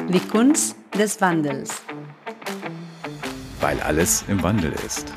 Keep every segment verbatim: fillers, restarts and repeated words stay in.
Die Kunst des Wandels. Weil alles im Wandel ist.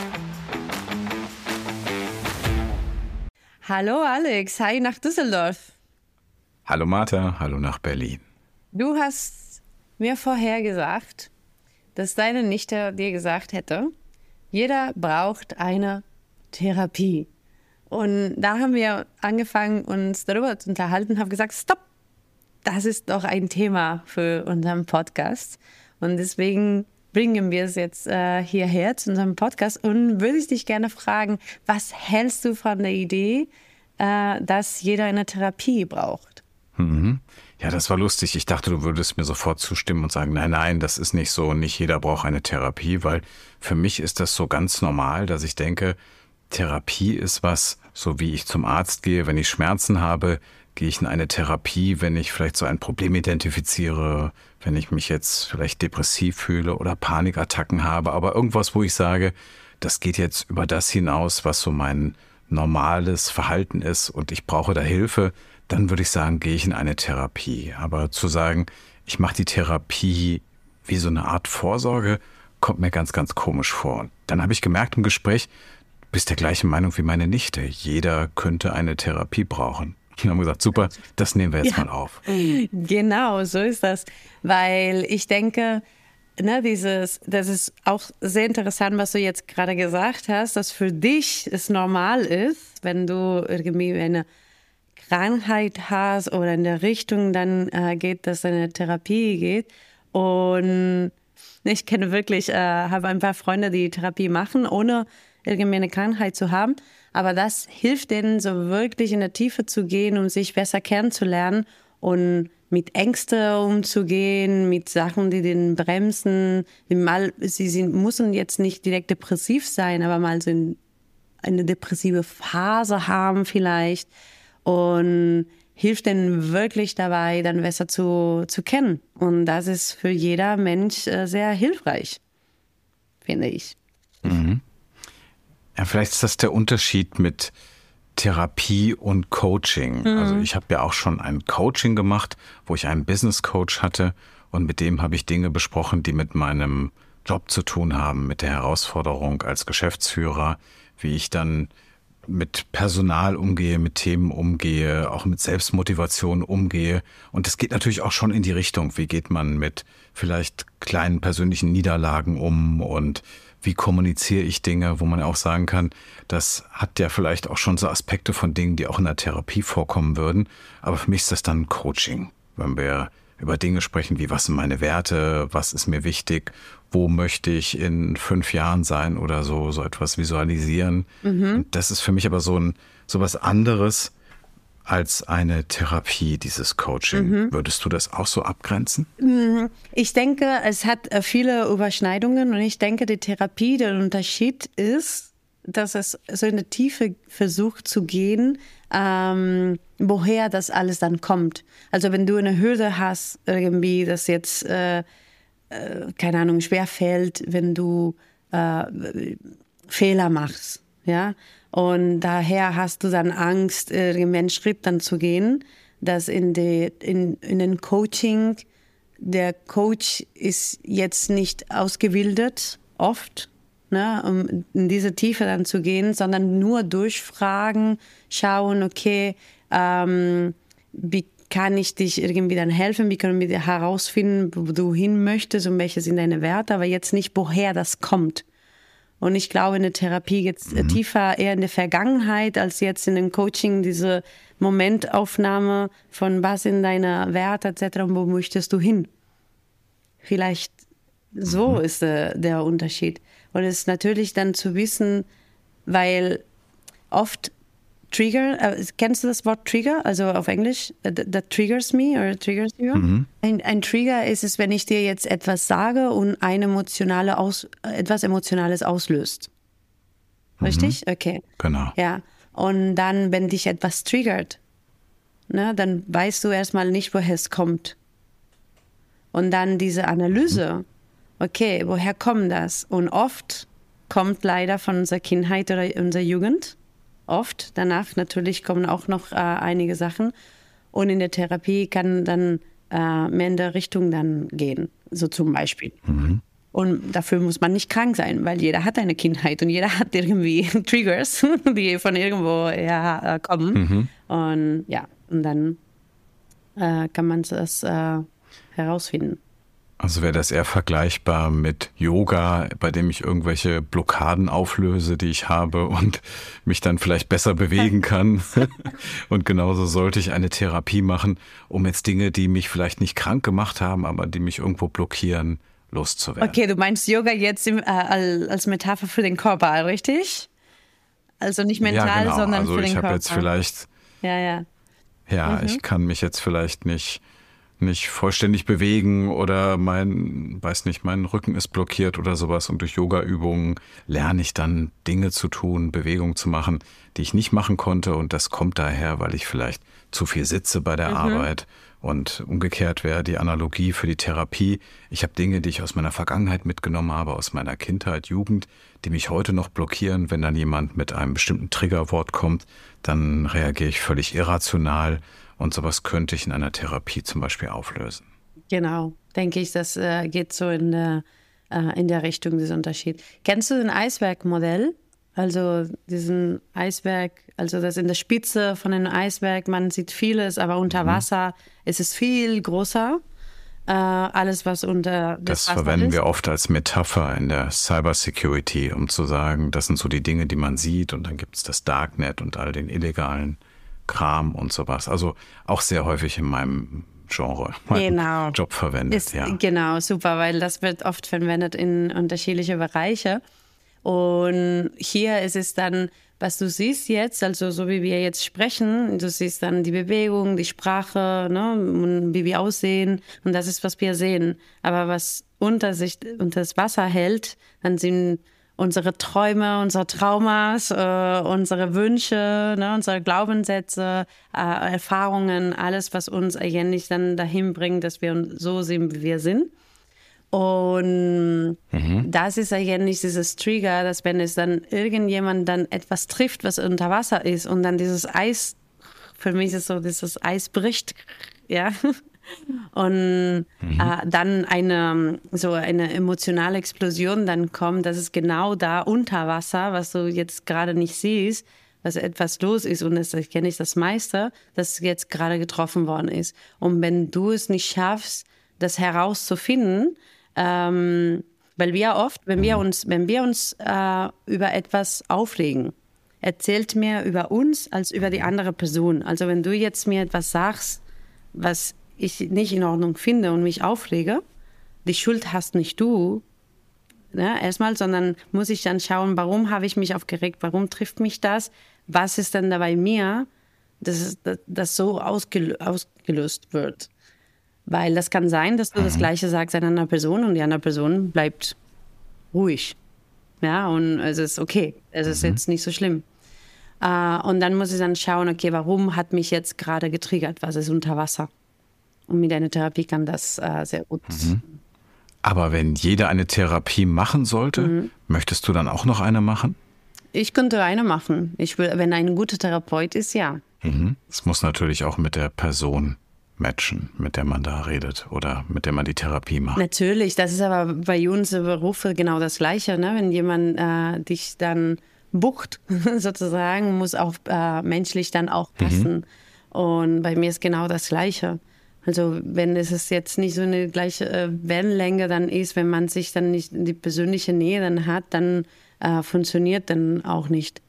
Hallo Alex, hi nach Düsseldorf. Hallo Martha, hallo nach Berlin. Du hast mir vorher gesagt, dass deine Nichte dir gesagt hätte, jeder braucht eine Therapie. Und da haben wir angefangen, uns darüber zu unterhalten und haben gesagt, stopp, das ist doch ein Thema für unseren Podcast. Und deswegen bringen wir es jetzt äh, hierher zu unserem Podcast und würde ich dich gerne fragen, was hältst du von der Idee, äh, dass jeder eine Therapie braucht? Mhm. Ja, das war lustig. Ich dachte, du würdest mir sofort zustimmen und sagen, nein, nein, das ist nicht so, nicht jeder braucht eine Therapie, weil für mich ist das so ganz normal, dass ich denke, Therapie ist was, so wie ich zum Arzt gehe, wenn ich Schmerzen habe, gehe ich in eine Therapie, wenn ich vielleicht so ein Problem identifiziere, wenn ich mich jetzt vielleicht depressiv fühle oder Panikattacken habe, aber irgendwas, wo ich sage, das geht jetzt über das hinaus, was so mein normales Verhalten ist und ich brauche da Hilfe, dann würde ich sagen, gehe ich in eine Therapie. Aber zu sagen, ich mache die Therapie wie so eine Art Vorsorge, kommt mir ganz, ganz komisch vor. Und dann habe ich gemerkt im Gespräch, du bist der gleichen Meinung wie meine Nichte. Jeder könnte eine Therapie brauchen. Und haben gesagt, super, das nehmen wir jetzt ja mal auf. Genau, so ist das. Weil ich denke, ne, dieses, das ist auch sehr interessant, was du jetzt gerade gesagt hast, dass für dich es normal ist, wenn du irgendwie eine Krankheit hast oder in der Richtung dann äh, geht, dass eine Therapie geht. Und ich kenne wirklich, äh, habe ein paar Freunde, die Therapie machen, ohne irgendwie eine Krankheit zu haben. Aber das hilft denen, so wirklich in der Tiefe zu gehen, um sich besser kennenzulernen und mit Ängsten umzugehen, mit Sachen, die den bremsen. Mal, sie sind, müssen jetzt nicht direkt depressiv sein, aber mal so eine depressive Phase haben vielleicht. Und hilft denen wirklich dabei, dann besser zu, zu kennen. Und das ist für jeder Mensch äh, sehr hilfreich, finde ich. Mhm. Ja, vielleicht ist das der Unterschied mit Therapie und Coaching. Mhm. Also ich habe ja auch schon ein Coaching gemacht, wo ich einen Business Coach hatte und mit dem habe ich Dinge besprochen, die mit meinem Job zu tun haben, mit der Herausforderung als Geschäftsführer, wie ich dann mit Personal umgehe, mit Themen umgehe, auch mit Selbstmotivation umgehe. Und das geht natürlich auch schon in die Richtung, wie geht man mit vielleicht kleinen persönlichen Niederlagen um und wie kommuniziere ich Dinge, wo man auch sagen kann, das hat ja vielleicht auch schon so Aspekte von Dingen, die auch in der Therapie vorkommen würden. Aber für mich ist das dann Coaching, wenn wir über Dinge sprechen wie, was sind meine Werte, was ist mir wichtig, wo möchte ich in fünf Jahren sein oder so, so etwas visualisieren. Mhm. Und das ist für mich aber so ein so was anderes als eine Therapie, dieses Coaching. Mhm. Würdest du das auch so abgrenzen? Ich denke, es hat viele Überschneidungen und ich denke, die Therapie, der Unterschied ist, dass es so in die Tiefe versucht zu gehen, ähm, woher das alles dann kommt. Also wenn du eine Hürde hast, irgendwie, das jetzt, äh, äh, keine Ahnung, schwerfällt, wenn du äh, Fehler machst, ja, und daher hast du dann Angst, einen Schritt dann zu gehen, dass in, die, in, in den Coaching, der Coach ist jetzt nicht ausgebildet, oft, ne, um in diese Tiefe dann zu gehen, sondern nur durch Fragen schauen, okay, ähm, wie kann ich dich irgendwie dann helfen, wie können wir dir herausfinden, wo du hin möchtest und welche sind deine Werte, aber jetzt nicht, woher das kommt. Und ich glaube, in der Therapie geht es mhm. tiefer eher in der Vergangenheit, als jetzt in dem Coaching, diese Momentaufnahme von was sind deine Werte et cetera und wo möchtest du hin. Vielleicht so mhm. ist äh, der Unterschied. Und es ist natürlich dann zu wissen, weil oft Trigger, äh, kennst du das Wort Trigger, also auf Englisch, uh, that triggers me or triggers you? Mhm. Ein, ein Trigger ist es, wenn ich dir jetzt etwas sage und ein emotionale aus, etwas Emotionales auslöst. Richtig? Mhm. Okay. Genau. Ja. Und dann, wenn dich etwas triggert, ne, dann weißt du erstmal nicht, woher es kommt. Und dann diese Analyse, mhm. okay, woher kommt das? Und oft kommt leider von unserer Kindheit oder unserer Jugend. Oft. Danach natürlich kommen auch noch äh, einige Sachen. Und in der Therapie kann dann äh, mehr in der Richtung dann gehen, so zum Beispiel. Mhm. Und dafür muss man nicht krank sein, weil jeder hat eine Kindheit und jeder hat irgendwie Triggers, die von irgendwo her äh, kommen. Mhm. Und ja, und dann äh, kann man das äh, herausfinden. Also wäre das eher vergleichbar mit Yoga, bei dem ich irgendwelche Blockaden auflöse, die ich habe und mich dann vielleicht besser bewegen kann. Und genauso sollte ich eine Therapie machen, um jetzt Dinge, die mich vielleicht nicht krank gemacht haben, aber die mich irgendwo blockieren, loszuwerden. Okay, du meinst Yoga jetzt im, äh, als Metapher für den Körper, richtig? Also nicht mental, ja, genau. sondern also für den ich Körper. habe jetzt vielleicht, ja, ja. Ja, mhm. ich kann mich jetzt vielleicht nicht nicht vollständig bewegen oder mein, weiß nicht, mein Rücken ist blockiert oder sowas und durch Yoga-Übungen lerne ich dann Dinge zu tun, Bewegungen zu machen, die ich nicht machen konnte und das kommt daher, weil ich vielleicht zu viel sitze bei der mhm. Arbeit und umgekehrt wäre die Analogie für die Therapie. Ich habe Dinge, die ich aus meiner Vergangenheit mitgenommen habe, aus meiner Kindheit, Jugend, die mich heute noch blockieren. Wenn dann jemand mit einem bestimmten Triggerwort kommt, dann reagiere ich völlig irrational. Und sowas könnte ich in einer Therapie zum Beispiel auflösen. Genau, denke ich, das äh, geht so in der, äh, in der Richtung, dieser Unterschied. Kennst du den Eisbergmodell? Also diesen Eisberg, also das in der Spitze von einem Eisberg, man sieht vieles, aber unter Wasser mhm. ist es viel größer. Äh, alles, was unter das Wasser verwenden ist. wir oft als Metapher in der Cybersecurity, um zu sagen, das sind so die Dinge, die man sieht und dann gibt es das Darknet und all den illegalen Kram und sowas. Also auch sehr häufig in meinem Genre, meinem genau. Job verwendet. Ist, ja. Genau, super, weil das wird oft verwendet in unterschiedliche Bereiche. Und hier ist es dann, was du siehst jetzt, also so wie wir jetzt sprechen, du siehst dann die Bewegung, die Sprache, ne, und wie wir aussehen und das ist, was wir sehen. Aber was unter sich, unter das Wasser hält, dann sind unsere Träume, unsere Traumas, äh, unsere Wünsche, ne, unsere Glaubenssätze, äh, Erfahrungen, alles, was uns eigentlich dann dahin bringt, dass wir so sind, wie wir sind. Und mhm. das ist eigentlich dieses Trigger, dass wenn es dann irgendjemand dann etwas trifft, was unter Wasser ist und dann dieses Eis, für mich ist so, dieses Eis bricht, ja, und mhm. äh, dann eine so eine emotionale Explosion dann kommt, das ist genau da unter Wasser, was du jetzt gerade nicht siehst, was etwas los ist und das kenne ich das meiste, das jetzt gerade getroffen worden ist. Und wenn du es nicht schaffst, das herauszufinden, ähm, weil wir oft, wenn wir uns, wenn wir uns äh, über etwas aufregen, erzählt mehr über uns als über die andere Person. Also wenn du jetzt mir etwas sagst, was ich nicht in Ordnung finde und mich aufrege, die Schuld hast nicht du, ne, erstmal, sondern muss ich dann schauen, warum habe ich mich aufgeregt, warum trifft mich das, was ist denn da bei mir, dass das so ausgelö- ausgelöst wird. Weil das kann sein, dass du mhm. das Gleiche sagst an einer Person und die andere Person bleibt ruhig. Ja, und es ist okay, es ist mhm. jetzt nicht so schlimm. Uh, und dann muss ich dann schauen, okay, warum hat mich jetzt gerade getriggert, was ist unter Wasser? Und mit einer Therapie kann das uh, sehr gut. Mhm. Aber wenn jeder eine Therapie machen sollte, mhm. möchtest du dann auch noch eine machen? Ich könnte eine machen. Ich will, wenn ein guter Therapeut ist, ja. Mhm. Es muss natürlich auch mit der Person matchen, mit der man da redet oder mit der man die Therapie macht. Natürlich, das ist aber bei uns Berufe genau das Gleiche. Ne? Wenn jemand äh, dich dann bucht, sozusagen, muss auch äh, menschlich dann auch passen. Mhm. Und bei mir ist genau das Gleiche. Also wenn es jetzt nicht so eine gleiche äh, Wellenlänge dann ist, wenn man sich dann nicht die persönliche Nähe dann hat, dann äh, funktioniert dann auch nicht.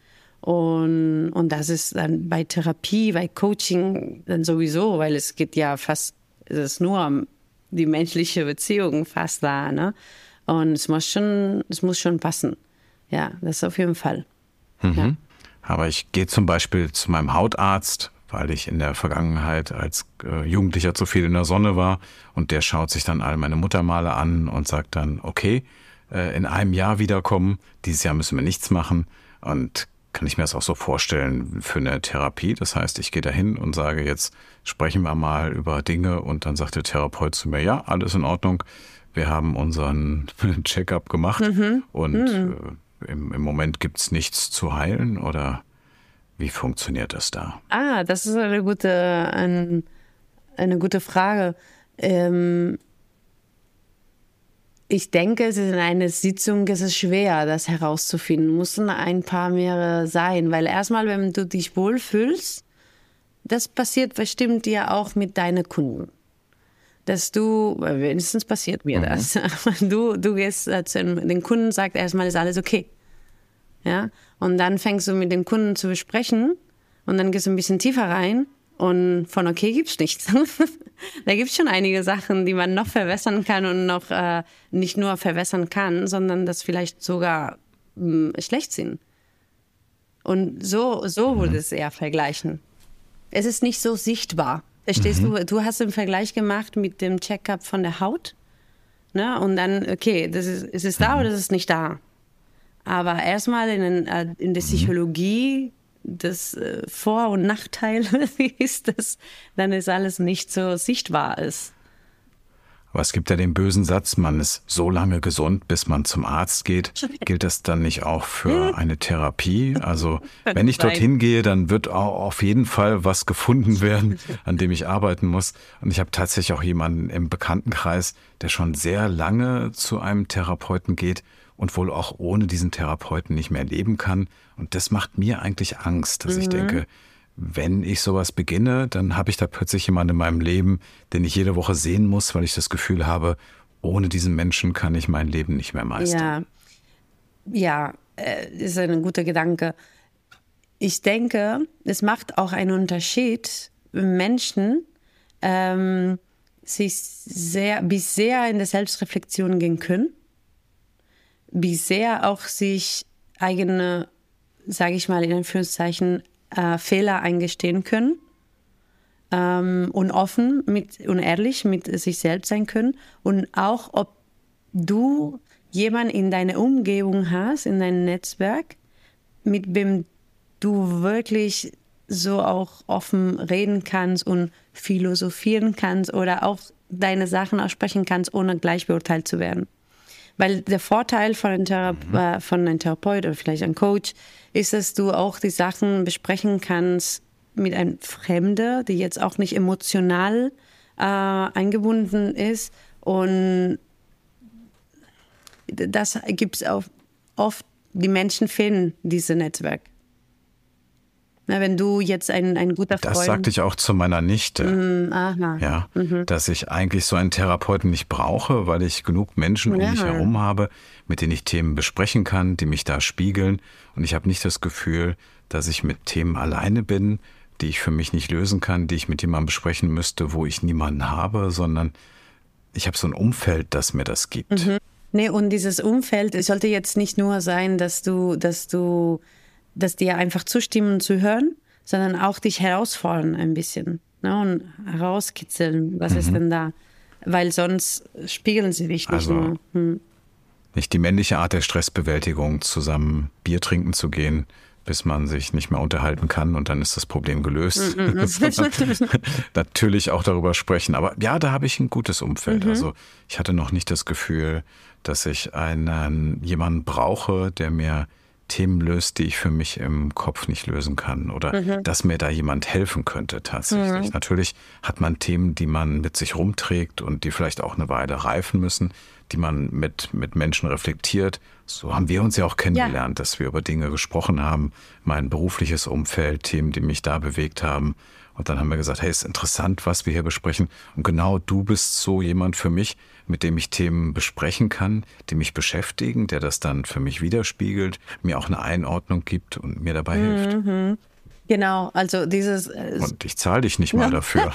Und, und das ist dann bei Therapie, bei Coaching dann sowieso, weil es geht ja fast, es ist nur um die menschliche Beziehung fast da, ne? Und es muss schon, es muss schon passen. Ja, das ist auf jeden Fall. Mhm. Ja. Aber ich gehe zum Beispiel zu meinem Hautarzt, weil ich in der Vergangenheit als äh, Jugendlicher zu viel in der Sonne war und der schaut sich dann all meine Muttermale an und sagt dann, okay, äh, in einem Jahr wiederkommen, dieses Jahr müssen wir nichts machen und kann ich mir das auch so vorstellen für eine Therapie. Das heißt, ich gehe dahin und sage, jetzt sprechen wir mal über Dinge und dann sagt der Therapeut zu mir, ja, alles in Ordnung, wir haben unseren Check-up gemacht mhm. und mhm. Äh, im, im Moment gibt es nichts zu heilen oder wie funktioniert das da? Ah, das ist eine gute, ein, eine gute Frage. ähm, ich denke, es ist in einer Sitzung es ist schwer, das herauszufinden. Müssen ein paar mehr sein, weil erstmal, wenn du dich wohlfühlst, das passiert bestimmt dir auch mit deinen Kunden. Dass du, wenigstens passiert mir mhm. das, du, du gehst zu den Kunden, sagst erstmal, ist alles okay. Ja? Und dann fängst du mit den Kunden zu besprechen und dann gehst du ein bisschen tiefer rein und von okay gibt's nichts. Da gibt es schon einige Sachen, die man noch verbessern kann und noch äh, nicht nur verbessern kann, sondern das vielleicht sogar mh, schlecht sind. Und so, so würde es eher vergleichen. Es ist nicht so sichtbar. Verstehst mhm. du? Du hast einen Vergleich gemacht mit dem Check-up von der Haut. Ne? Und dann, okay, das ist, ist es da mhm. oder ist es nicht da? Aber erstmal in, in der Psychologie, das äh, Vor- und Nachteil ist, dass dann ist alles nicht so sichtbar ist. Aber es gibt ja den bösen Satz, man ist so lange gesund, bis man zum Arzt geht. Gilt das dann nicht auch für eine Therapie? Also wenn ich dorthin gehe, dann wird auch auf jeden Fall was gefunden werden, an dem ich arbeiten muss. Und ich habe tatsächlich auch jemanden im Bekanntenkreis, der schon sehr lange zu einem Therapeuten geht und wohl auch ohne diesen Therapeuten nicht mehr leben kann. Und das macht mir eigentlich Angst, dass mhm. ich denke, wenn ich sowas beginne, dann habe ich da plötzlich jemanden in meinem Leben, den ich jede Woche sehen muss, weil ich das Gefühl habe, ohne diesen Menschen kann ich mein Leben nicht mehr meistern. Ja, ja, ist ein guter Gedanke. Ich denke, es macht auch einen Unterschied, wenn Menschen ähm, sich sehr, bis sehr in der Selbstreflexion gehen können, bis sehr auch sich eigene, sage ich mal in Anführungszeichen, Äh, Fehler eingestehen können ähm, und offen mit, und ehrlich mit sich selbst sein können. Und auch, ob du jemanden in deiner Umgebung hast, in deinem Netzwerk, mit wem du wirklich so auch offen reden kannst und philosophieren kannst oder auch deine Sachen aussprechen kannst, ohne gleich beurteilt zu werden. Weil der Vorteil von einem, Thera- äh, von einem Therapeut oder vielleicht einem Coach ist, dass du auch die Sachen besprechen kannst mit einem Fremden, die jetzt auch nicht emotional äh, eingebunden ist. Und das gibt es auch oft, die Menschen finden dieses Netzwerk. Na, wenn du jetzt ein, ein guter Freund... Das sagte ich auch zu meiner Nichte, mm, aha. Ja, mhm. dass ich eigentlich so einen Therapeuten nicht brauche, weil ich genug Menschen um ja. mich herum habe, mit denen ich Themen besprechen kann, die mich da spiegeln. Und ich habe nicht das Gefühl, dass ich mit Themen alleine bin, die ich für mich nicht lösen kann, die ich mit jemandem besprechen müsste, wo ich niemanden habe, sondern ich habe so ein Umfeld, das mir das gibt. Mhm. Nee, und dieses Umfeld, es sollte jetzt nicht nur sein, dass du, dass du dass dir einfach zustimmen zu hören, sondern auch dich herausfordern ein bisschen, ne? Und herauskitzeln, was mhm. ist denn da? Weil sonst spiegeln sie dich nicht also, nur. Hm. Nicht die männliche Art der Stressbewältigung, zusammen Bier trinken zu gehen, bis man sich nicht mehr unterhalten kann und dann ist das Problem gelöst. Mhm. Natürlich auch darüber sprechen, aber ja, da habe ich ein gutes Umfeld. Mhm. Also ich hatte noch nicht das Gefühl, dass ich einen jemanden brauche, der mir Themen löst, die ich für mich im Kopf nicht lösen kann oder mhm. dass mir da jemand helfen könnte tatsächlich. Mhm. Natürlich hat man Themen, die man mit sich rumträgt und die vielleicht auch eine Weile reifen müssen, die man mit, mit Menschen reflektiert. So haben wir uns ja auch kennengelernt, ja. dass wir über Dinge gesprochen haben, mein berufliches Umfeld, Themen, die mich da bewegt haben. Und dann haben wir gesagt, hey, ist interessant, was wir hier besprechen. Und genau du bist so jemand für mich, mit dem ich Themen besprechen kann, die mich beschäftigen, der das dann für mich widerspiegelt, mir auch eine Einordnung gibt und mir dabei mhm. hilft. Genau, also dieses... Äh, und ich zahle dich nicht mal ja. dafür.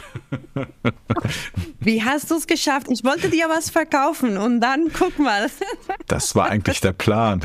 Wie hast du es geschafft? Ich wollte dir was verkaufen und dann, guck mal. Das war eigentlich der Plan.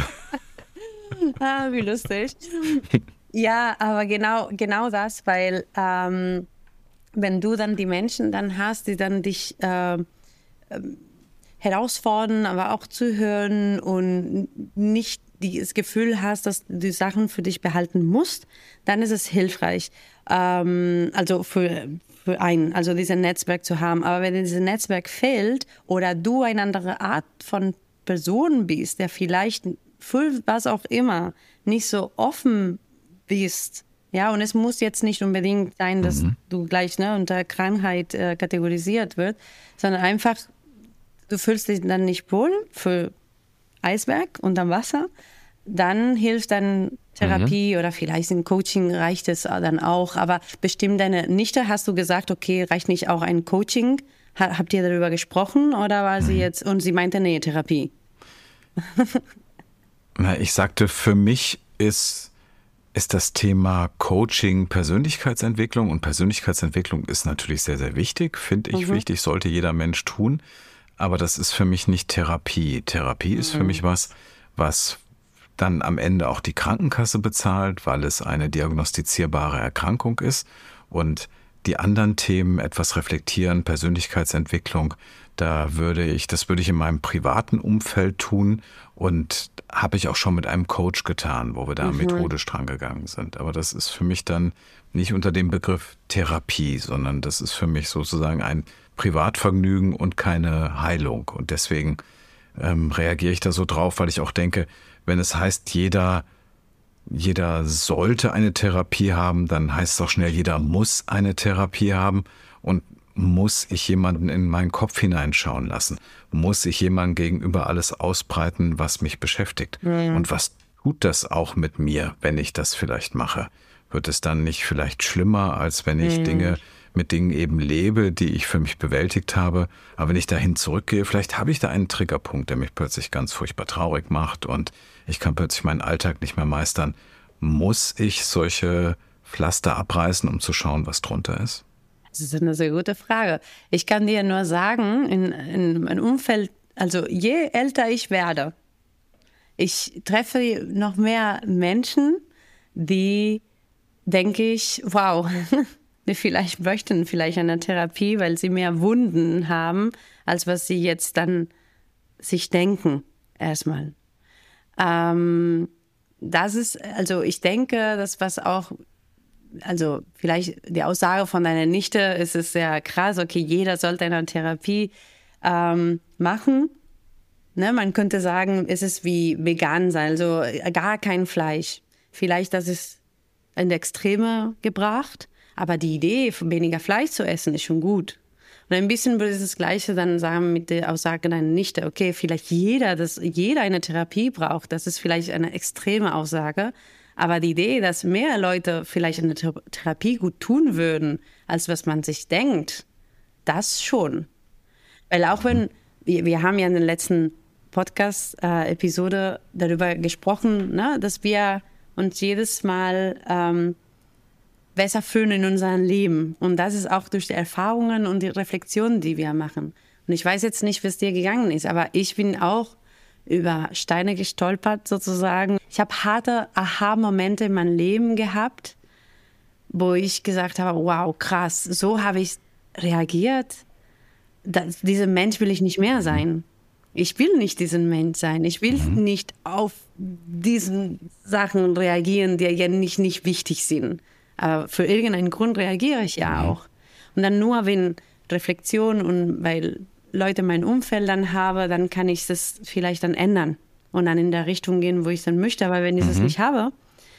Ah, wie lustig. Ja, aber genau, genau das, weil ähm, wenn du dann die Menschen dann hast, die dann dich äh, äh, herausfordern, aber auch zuhören und nicht das Gefühl hast, dass du die Sachen für dich behalten musst, dann ist es hilfreich, ähm, also für, für einen, also dieses Netzwerk zu haben. Aber wenn dieses Netzwerk fehlt oder du eine andere Art von Person bist, der vielleicht für was auch immer nicht so offen bist Ja, und es muss jetzt nicht unbedingt sein, dass mhm. du gleich ne, unter Krankheit äh, kategorisiert wird, sondern einfach, du fühlst dich dann nicht wohl für Eisberg unter Wasser, dann hilft dann Therapie mhm. oder vielleicht im Coaching reicht es dann auch. Aber bestimmt deine Nichte, hast du gesagt, okay, reicht nicht auch ein Coaching? Ha, habt ihr darüber gesprochen oder war mhm. sie jetzt, und sie meinte, nee, Therapie? Na, ich sagte, für mich ist, ist das Thema Coaching Persönlichkeitsentwicklung, und Persönlichkeitsentwicklung ist natürlich sehr, sehr wichtig, finde ich mhm. wichtig, sollte jeder Mensch tun. Aber das ist für mich nicht Therapie. Therapie mhm. ist für mich was, was dann am Ende auch die Krankenkasse bezahlt, weil es eine diagnostizierbare Erkrankung ist. Und die anderen Themen, etwas reflektieren, Persönlichkeitsentwicklung, da würde ich, das würde ich in meinem privaten Umfeld tun und habe ich auch schon mit einem Coach getan, wo wir da mhm. methodisch dran gegangen sind. Aber das ist für mich dann nicht unter dem Begriff Therapie, sondern das ist für mich sozusagen ein Privatvergnügen und keine Heilung. Und deswegen ähm, reagiere ich da so drauf, weil ich auch denke, wenn es heißt, jeder, jeder sollte eine Therapie haben, dann heißt es auch schnell, jeder muss eine Therapie haben. Und muss ich jemanden in meinen Kopf hineinschauen lassen? Muss ich jemandem gegenüber alles ausbreiten, was mich beschäftigt? Ja. Und was tut das auch mit mir, wenn ich das vielleicht mache? Wird es dann nicht vielleicht schlimmer, als wenn ich ja. Dinge mit Dingen eben lebe, die ich für mich bewältigt habe? Aber wenn ich dahin zurückgehe, vielleicht habe ich da einen Triggerpunkt, der mich plötzlich ganz furchtbar traurig macht und ich kann plötzlich meinen Alltag nicht mehr meistern. Muss ich solche Pflaster abreißen, um zu schauen, was drunter ist? Das ist eine sehr gute Frage. Ich kann dir nur sagen, in, in meinem Umfeld, also je älter ich werde, ich treffe noch mehr Menschen, die, denke ich, wow, die vielleicht möchten vielleicht eine Therapie, weil sie mehr Wunden haben, als was sie jetzt dann sich denken, erstmal. Ähm, das ist, also ich denke, das was auch, also vielleicht die Aussage von deiner Nichte ist es sehr krass, okay, jeder sollte eine Therapie ähm, machen. Ne, man könnte sagen, es ist wie vegan sein, also gar kein Fleisch. Vielleicht das ist in die Extreme gebracht, aber die Idee, weniger Fleisch zu essen, ist schon gut. Und ein bisschen würde ich das Gleiche dann sagen mit der Aussage deiner Nichte, okay, vielleicht jeder, dass jeder eine Therapie braucht, das ist vielleicht eine extreme Aussage. Aber die Idee, dass mehr Leute vielleicht eine Therapie gut tun würden, als was man sich denkt, das schon. Weil auch wenn, wir, wir haben ja in der letzten Podcast-Episode äh, darüber gesprochen, ne, dass wir uns jedes Mal ähm, besser fühlen in unserem Leben. Und das ist auch durch die Erfahrungen und die Reflexionen, die wir machen. Und ich weiß jetzt nicht, wie es dir gegangen ist, aber ich bin auch über Steine gestolpert sozusagen. Ich habe harte Aha-Momente in meinem Leben gehabt, wo ich gesagt habe, wow, krass, so habe ich reagiert. Das, dieser Mensch will ich nicht mehr sein. Ich will nicht diesen Mensch sein. Ich will mhm. nicht auf diesen Sachen reagieren, die ja nicht, nicht wichtig sind. Aber für irgendeinen Grund reagiere ich ja auch. Und dann nur, wenn Reflexion und weil Leute in meinem Umfeld dann habe, dann kann ich das vielleicht dann ändern und dann in der Richtung gehen, wo ich dann möchte. Aber wenn ich das mhm. nicht habe,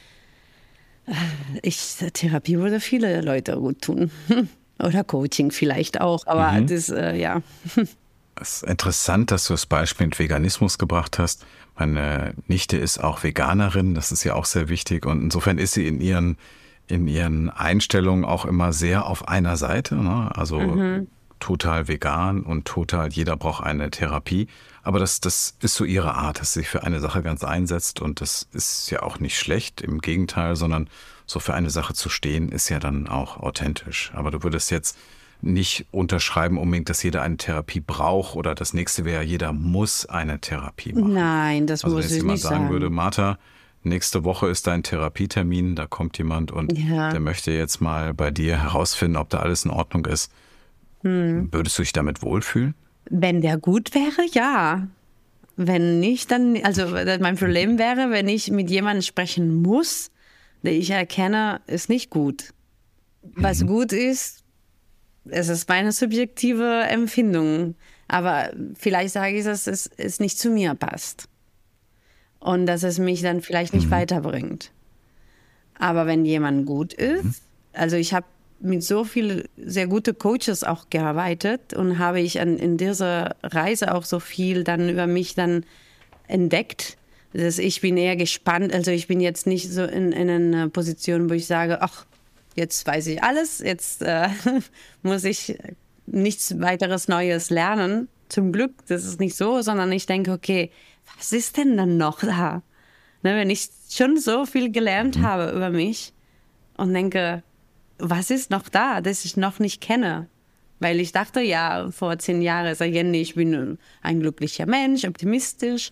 ich, Therapie würde viele Leute gut tun. Oder Coaching vielleicht auch, aber mhm. das, äh, ja. Es ist interessant, dass du das Beispiel mit Veganismus gebracht hast. Meine Nichte ist auch Veganerin, das ist ja auch sehr wichtig. Und insofern ist sie in ihren, in ihren Einstellungen auch immer sehr auf einer Seite, ne? Also mhm. total vegan und total, jeder braucht eine Therapie. Aber das, das ist so ihre Art, dass sie sich für eine Sache ganz einsetzt. Und das ist ja auch nicht schlecht, im Gegenteil, sondern so für eine Sache zu stehen, ist ja dann auch authentisch. Aber du würdest jetzt nicht unterschreiben unbedingt, dass jeder eine Therapie braucht, oder das nächste wäre, jeder muss eine Therapie machen. Nein, das also muss ich nicht sagen. Also wenn jetzt jemand sagen würde, Martha, nächste Woche ist dein Therapietermin, da kommt jemand und ja. der möchte jetzt mal bei dir herausfinden, ob da alles in Ordnung ist. Hm. Würdest du dich damit wohlfühlen? Wenn der gut wäre, ja. Wenn nicht, dann, also mein Problem wäre, wenn ich mit jemandem sprechen muss, der ich erkenne, ist nicht gut. Was mhm. gut ist, es ist meine subjektive Empfindung. Aber vielleicht sage ich, dass es, es nicht zu mir passt. Und dass es mich dann vielleicht nicht mhm. weiterbringt. Aber wenn jemand gut ist, mhm. also ich habe mit so vielen sehr guten Coaches auch gearbeitet und habe ich an, in dieser Reise auch so viel dann über mich dann entdeckt, dass ich bin eher gespannt. Also ich bin jetzt nicht so in, in einer Position, wo ich sage, ach, jetzt weiß ich alles, jetzt äh, muss ich nichts weiteres Neues lernen. Zum Glück, das ist nicht so, sondern ich denke, okay, was ist denn dann noch da? Ne, wenn ich schon so viel gelernt mhm. habe über mich und denke, was ist noch da, das ich noch nicht kenne? Weil ich dachte, ja, vor zehn Jahren, ich bin ein glücklicher Mensch, optimistisch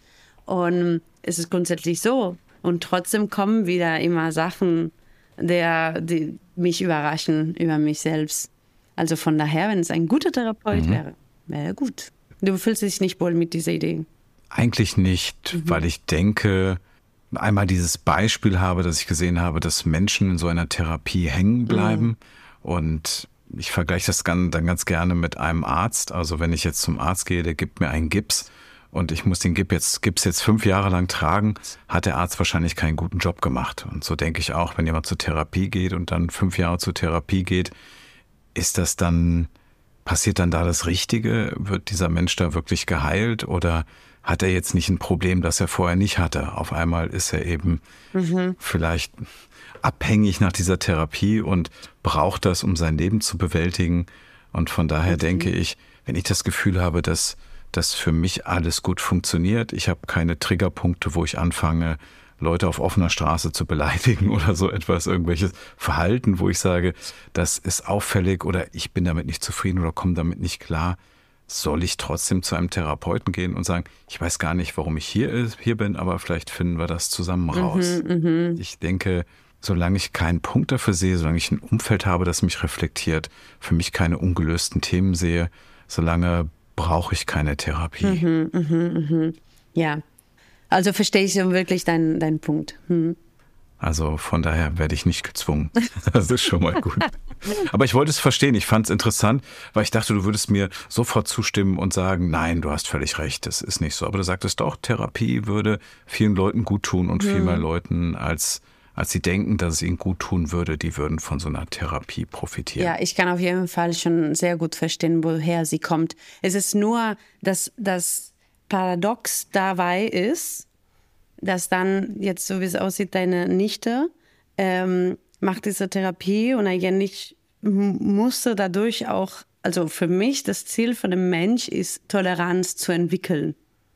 und es ist grundsätzlich so. Und trotzdem kommen wieder immer Sachen, der, die mich überraschen über mich selbst. Also von daher, wenn es ein guter Therapeut mhm. wäre, wäre gut. Du fühlst dich nicht wohl mit dieser Idee? Eigentlich nicht, mhm. weil ich denke, einmal dieses Beispiel habe, dass ich gesehen habe, dass Menschen in so einer Therapie hängen bleiben. Mhm. Und ich vergleiche das dann ganz gerne mit einem Arzt. Also wenn ich jetzt zum Arzt gehe, der gibt mir einen Gips und ich muss den Gips jetzt, Gips jetzt fünf Jahre lang tragen, hat der Arzt wahrscheinlich keinen guten Job gemacht. Und so denke ich auch, wenn jemand zur Therapie geht und dann fünf Jahre zur Therapie geht, ist das dann, passiert dann da das Richtige? Wird dieser Mensch da wirklich geheilt oder hat er jetzt nicht ein Problem, das er vorher nicht hatte? Auf einmal ist er eben mhm. vielleicht abhängig nach dieser Therapie und braucht das, um sein Leben zu bewältigen. Und von daher mhm. denke ich, wenn ich das Gefühl habe, dass das für mich alles gut funktioniert, ich habe keine Triggerpunkte, wo ich anfange, Leute auf offener Straße zu beleidigen oder so etwas, irgendwelches Verhalten, wo ich sage, das ist auffällig oder ich bin damit nicht zufrieden oder komme damit nicht klar, soll ich trotzdem zu einem Therapeuten gehen und sagen, ich weiß gar nicht, warum ich hier, hier bin, aber vielleicht finden wir das zusammen raus. Mhm, ich denke, solange ich keinen Punkt dafür sehe, solange ich ein Umfeld habe, das mich reflektiert, für mich keine ungelösten Themen sehe, solange brauche ich keine Therapie. Mhm, mhm, mhm. Ja, also verstehe ich wirklich deinen deinen Punkt. Mhm. Also von daher werde ich nicht gezwungen. Das ist schon mal gut. Aber ich wollte es verstehen. Ich fand es interessant, weil ich dachte, du würdest mir sofort zustimmen und sagen, nein, du hast völlig recht, das ist nicht so. Aber du sagtest doch, Therapie würde vielen Leuten gut tun und viel mehr Leuten, als, als sie denken, dass es ihnen gut tun würde, die würden von so einer Therapie profitieren. Ja, ich kann auf jeden Fall schon sehr gut verstehen, woher sie kommt. Es ist nur, dass das Paradox dabei ist, dass dann jetzt, so wie es aussieht, deine Nichte ähm, macht diese Therapie und eigentlich musste dadurch auch, also für mich, das Ziel von dem Mensch ist, Toleranz zu entwickeln.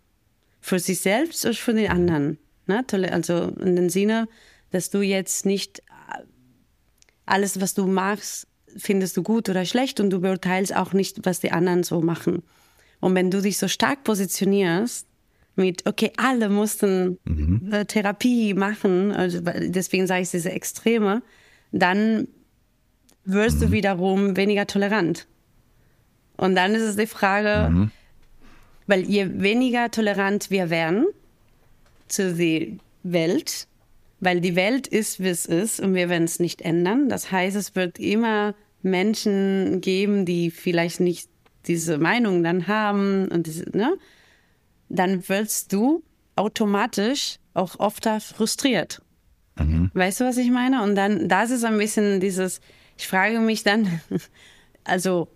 Für sich selbst und für den anderen. Ne? Also in dem Sinne, dass du jetzt nicht alles, was du machst, findest du gut oder schlecht und du beurteilst auch nicht, was die anderen so machen. Und wenn du dich so stark positionierst, mit, okay, alle mussten mhm. äh, Therapie machen, also deswegen sage ich diese Extreme, dann wirst mhm. du wiederum weniger tolerant. Und dann ist es die Frage, mhm. weil je weniger tolerant wir werden zu der Welt, weil die Welt ist, wie es ist und wir werden es nicht ändern. Das heißt, es wird immer Menschen geben, die vielleicht nicht diese Meinung dann haben und diese, ne? Dann wirst du automatisch auch oft frustriert. Mhm. Weißt du, was ich meine? Und dann, das ist ein bisschen dieses, ich frage mich dann, also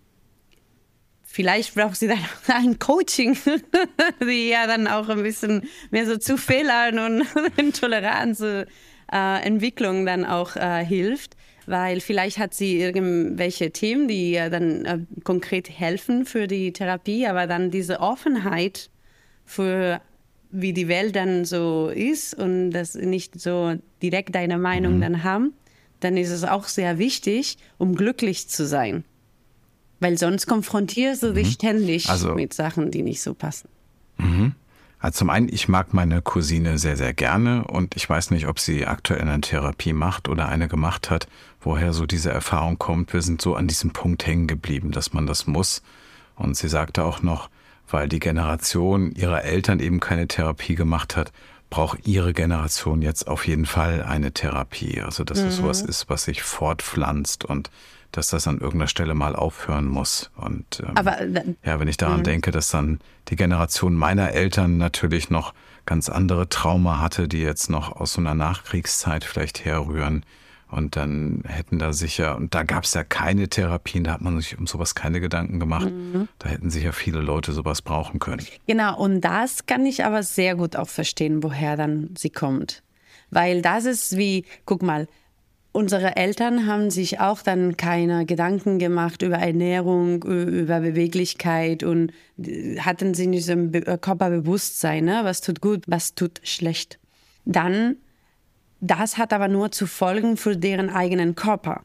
vielleicht braucht sie dann ein Coaching, die ja dann auch ein bisschen mehr so zu Fehlern und Toleranz, äh, Entwicklung dann auch äh, hilft. Weil vielleicht hat sie irgendwelche Themen, die ihr dann äh, konkret helfen für die Therapie, aber dann diese Offenheit für wie die Welt dann so ist und das nicht so direkt deine Meinung mhm. dann haben, dann ist es auch sehr wichtig, um glücklich zu sein. Weil sonst konfrontierst du mhm. dich ständig also, mit Sachen, die nicht so passen. Mhm. Also zum einen, ich mag meine Cousine sehr, sehr gerne und ich weiß nicht, ob sie aktuell eine Therapie macht oder eine gemacht hat, woher so diese Erfahrung kommt. Wir sind so an diesem Punkt hängen geblieben, dass man das muss. Und sie sagte auch noch, weil die Generation ihrer Eltern eben keine Therapie gemacht hat, braucht ihre Generation jetzt auf jeden Fall eine Therapie. Also dass es sowas ist, was sich fortpflanzt und dass das an irgendeiner Stelle mal aufhören muss. Und ähm, Aber, ja, wenn ich daran denke, dass dann die Generation meiner Eltern natürlich noch ganz andere Trauma hatte, die jetzt noch aus so einer Nachkriegszeit vielleicht herrühren. Und dann hätten da sicher, und da gab es ja keine Therapien, da hat man sich um sowas keine Gedanken gemacht. Mhm. Da hätten sicher viele Leute sowas brauchen können. Genau, und das kann ich aber sehr gut auch verstehen, woher dann sie kommt. Weil das ist wie, guck mal, unsere Eltern haben sich auch dann keine Gedanken gemacht über Ernährung, über Beweglichkeit und hatten sie nicht so ein Körperbewusstsein, ne? Was tut gut, was tut schlecht. Dann Das hat aber nur zu Folgen für deren eigenen Körper.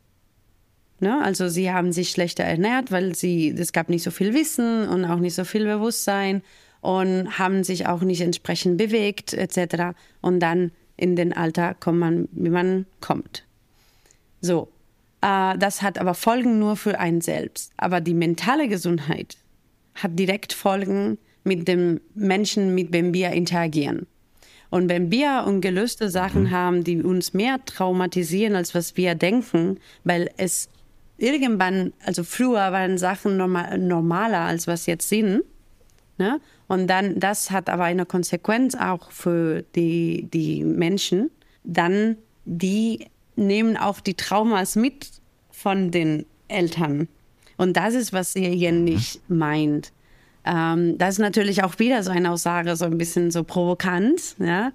Ne? Also sie haben sich schlechter ernährt, weil sie, es gab nicht so viel Wissen und auch nicht so viel Bewusstsein und haben sich auch nicht entsprechend bewegt et cetera. Und dann in den Alter kommt man, wie man kommt. So, äh, das hat aber Folgen nur für einen selbst. Aber die mentale Gesundheit hat direkt Folgen mit dem Menschen, mit dem wir interagieren. Und wenn wir ungelöste Sachen haben, die uns mehr traumatisieren, als was wir denken, weil es irgendwann, also früher waren Sachen normal, normaler, als was jetzt sind, ne? Und dann, das hat aber eine Konsequenz auch für die, die Menschen, dann die nehmen auch die Traumas mit von den Eltern. Und das ist, was ihr hier nicht meint. Ähm, das ist natürlich auch wieder so eine Aussage, so ein bisschen so provokant, ja?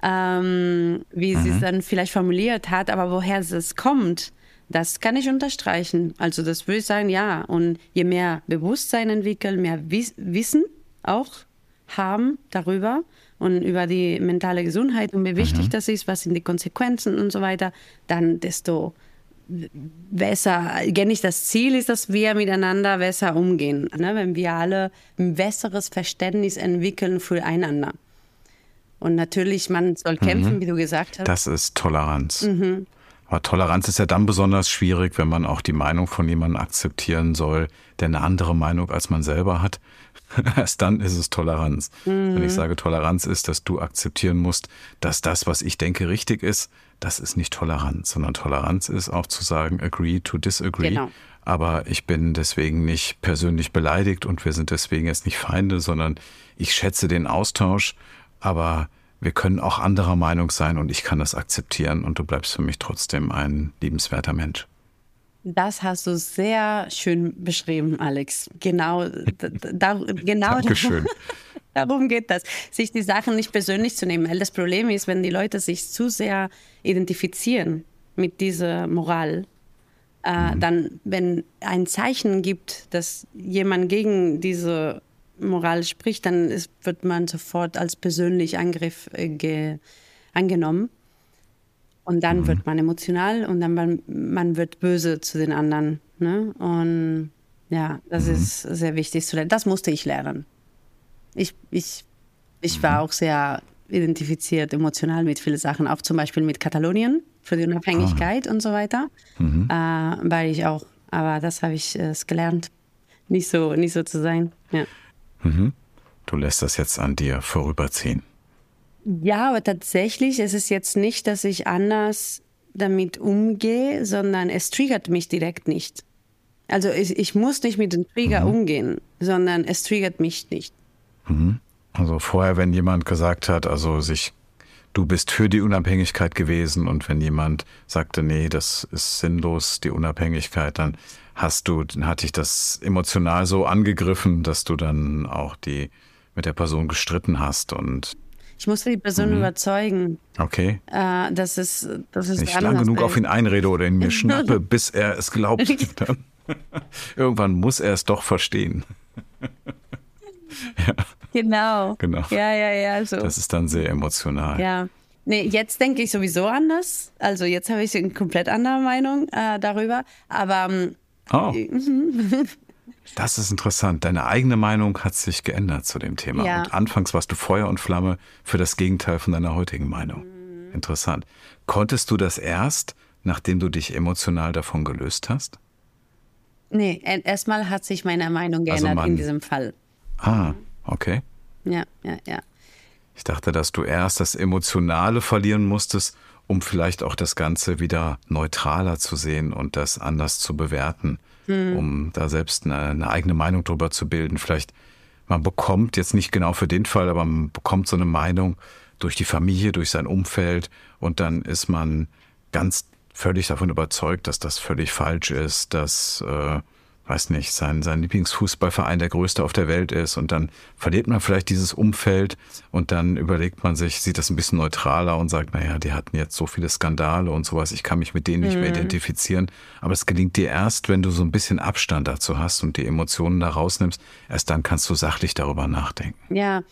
ähm, wie mhm. sie es dann vielleicht formuliert hat, aber woher es kommt, das kann ich unterstreichen. Also das würde ich sagen, ja. Und je mehr Bewusstsein entwickeln, mehr Wiss- Wissen auch haben darüber und über die mentale Gesundheit und wie wichtig mhm. das ist, was sind die Konsequenzen und so weiter, dann desto besser, eigentlich das Ziel ist, dass wir miteinander besser umgehen, ne? Wenn wir alle ein besseres Verständnis entwickeln füreinander. Und natürlich, man soll kämpfen, mhm. wie du gesagt hast. Das ist Toleranz. Mhm. Aber Toleranz ist ja dann besonders schwierig, wenn man auch die Meinung von jemandem akzeptieren soll, der eine andere Meinung als man selber hat. Erst dann ist es Toleranz. Mhm. Wenn ich sage, Toleranz ist, dass du akzeptieren musst, dass das, was ich denke, richtig ist, das ist nicht Toleranz, sondern Toleranz ist auch zu sagen, agree to disagree. Genau. Aber ich bin deswegen nicht persönlich beleidigt und wir sind deswegen jetzt nicht Feinde, sondern ich schätze den Austausch, aber wir können auch anderer Meinung sein und ich kann das akzeptieren und du bleibst für mich trotzdem ein liebenswerter Mensch. Das hast du sehr schön beschrieben, Alex. Genau, da, genau Dankeschön. Darum geht das, sich die Sachen nicht persönlich zu nehmen. Weil das Problem ist, wenn die Leute sich zu sehr identifizieren mit dieser Moral, äh, mhm. dann, wenn ein Zeichen gibt, dass jemand gegen diese Moral spricht, dann ist, wird man sofort als persönlich Angriff äh, ge, angenommen. Und dann mhm. wird man emotional und dann man, man wird böse zu den anderen. Ne? Und ja, das mhm. ist sehr wichtig zu lernen. Das musste ich lernen. Ich, ich, ich mhm. war auch sehr identifiziert emotional mit vielen Sachen, auch zum Beispiel mit Katalonien für die Unabhängigkeit ah. und so weiter. Mhm. Äh, weil ich auch, aber das habe ich äh, gelernt, nicht so, nicht so zu sein. Ja. Mhm. Du lässt das jetzt an dir vorüberziehen. Ja, aber tatsächlich ist es jetzt nicht, dass ich anders damit umgehe, sondern es triggert mich direkt nicht. Also ich, ich muss nicht mit dem Trigger mhm. umgehen, sondern es triggert mich nicht. Mhm. Also vorher, wenn jemand gesagt hat, also sich, du bist für die Unabhängigkeit gewesen und wenn jemand sagte, nee, das ist sinnlos, die Unabhängigkeit, dann hast du, dann hat dich das emotional so angegriffen, dass du dann auch die mit der Person gestritten hast und ich musste die Person mhm. überzeugen. Okay. Äh, das ist, das ist ich lang genug auf ihn einrede oder ihn mir schnappe, bis er es glaubt. Dann, irgendwann muss er es doch verstehen. ja. Genau. Genau. Ja, ja, ja. So. Das ist dann sehr emotional. Ja. Nee, jetzt denke ich sowieso anders. Also jetzt habe ich eine komplett andere Meinung äh, darüber. Aber oh. Das ist interessant. Deine eigene Meinung hat sich geändert zu dem Thema. Ja. Und anfangs warst du Feuer und Flamme für das Gegenteil von deiner heutigen Meinung. Mhm. Interessant. Konntest du das erst, nachdem du dich emotional davon gelöst hast? Nee, erstmal hat sich meine Meinung geändert also man, in diesem Fall. Ah, okay. Ja, ja, ja. Ich dachte, dass du erst das Emotionale verlieren musstest, um vielleicht auch das Ganze wieder neutraler zu sehen und das anders zu bewerten, hm. um da selbst eine, eine eigene Meinung drüber zu bilden. Vielleicht, man bekommt jetzt nicht genau für den Fall, aber man bekommt so eine Meinung durch die Familie, durch sein Umfeld und dann ist man ganz völlig davon überzeugt, dass das völlig falsch ist, dass, äh, weiß nicht, sein, sein Lieblingsfußballverein der größte auf der Welt ist und dann verliert man vielleicht dieses Umfeld und dann überlegt man sich, sieht das ein bisschen neutraler und sagt, naja, die hatten jetzt so viele Skandale und sowas, ich kann mich mit denen nicht mhm. mehr identifizieren. Aber es gelingt dir erst, wenn du so ein bisschen Abstand dazu hast und die Emotionen da rausnimmst, erst dann kannst du sachlich darüber nachdenken. Ja,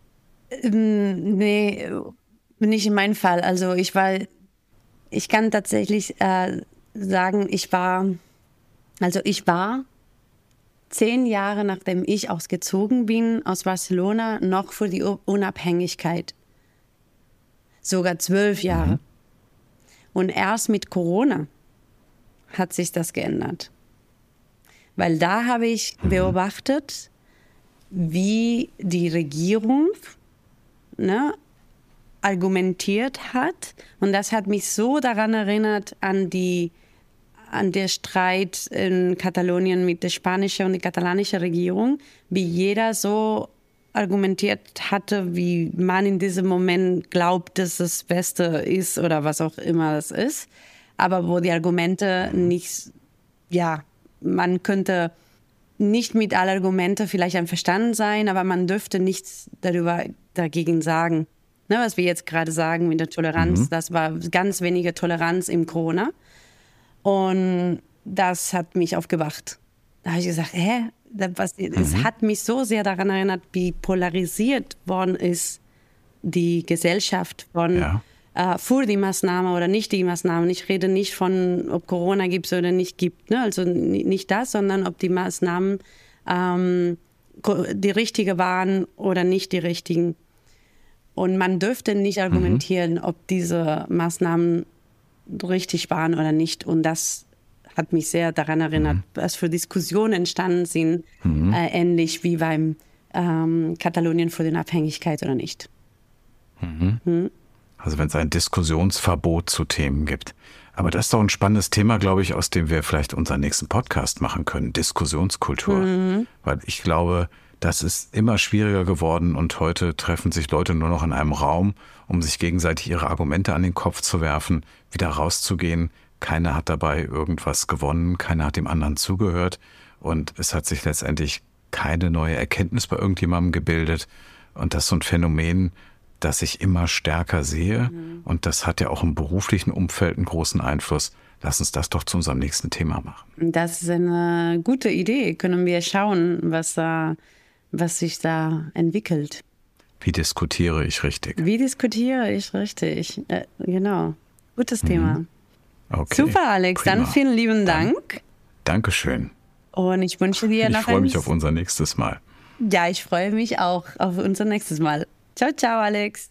ähm, nee, nicht in meinem Fall. Also ich war, ich kann tatsächlich äh, sagen, ich war Also ich war zehn Jahre, nachdem ich ausgezogen bin aus Barcelona, noch für die Unabhängigkeit. Sogar zwölf Jahre. Mhm. Und erst mit Corona hat sich das geändert. Weil da habe ich mhm. beobachtet, wie die Regierung ne, argumentiert hat. Und das hat mich so daran erinnert an die an der Streit in Katalonien mit der spanischen und der katalanischen Regierung, wie jeder so argumentiert hatte, wie man in diesem Moment glaubt, dass das Beste ist oder was auch immer es ist, aber wo die Argumente nicht, ja, man könnte nicht mit allen Argumenten vielleicht einverstanden sein, aber man dürfte nichts darüber dagegen sagen. Ne, was wir jetzt gerade sagen mit der Toleranz, mhm. das war ganz wenige Toleranz im Corona. Und das hat mich aufgewacht. Da habe ich gesagt, hä? Das, mhm. Es hat mich so sehr daran erinnert, wie polarisiert worden ist die Gesellschaft von ja. äh, für die Maßnahme oder nicht die Maßnahmen. Ich rede nicht von, ob Corona gibt oder nicht gibt. Ne? Also nicht das, sondern ob die Maßnahmen ähm, die richtigen waren oder nicht die richtigen. Und man dürfte nicht argumentieren, mhm. ob diese Maßnahmen richtig waren oder nicht. Und das hat mich sehr daran erinnert, mhm. was für Diskussionen entstanden sind, mhm. äh, ähnlich wie beim ähm, Katalonien für die Unabhängigkeit oder nicht. Mhm. Mhm. Also wenn es ein Diskussionsverbot zu Themen gibt. Aber das ist doch ein spannendes Thema, glaube ich, aus dem wir vielleicht unseren nächsten Podcast machen können. Diskussionskultur. Mhm. Weil ich glaube, das ist immer schwieriger geworden und heute treffen sich Leute nur noch in einem Raum, um sich gegenseitig ihre Argumente an den Kopf zu werfen, wieder rauszugehen. Keiner hat dabei irgendwas gewonnen, keiner hat dem anderen zugehört und es hat sich letztendlich keine neue Erkenntnis bei irgendjemandem gebildet. Und das ist so ein Phänomen, das ich immer stärker sehe mhm. und das hat ja auch im beruflichen Umfeld einen großen Einfluss. Lass uns das doch zu unserem nächsten Thema machen. Das ist eine gute Idee. Können wir schauen, was da was sich da entwickelt. Wie diskutiere ich richtig? Wie diskutiere ich richtig? Äh, genau. Gutes mhm. Thema. Okay. Super, Alex. Prima. Dann vielen lieben Dank. Dann, Dankeschön. Und ich wünsche dir noch Ich freue mich auf unser nächstes Mal. Ja, ich freue mich auch auf unser nächstes Mal. Ciao, ciao, Alex.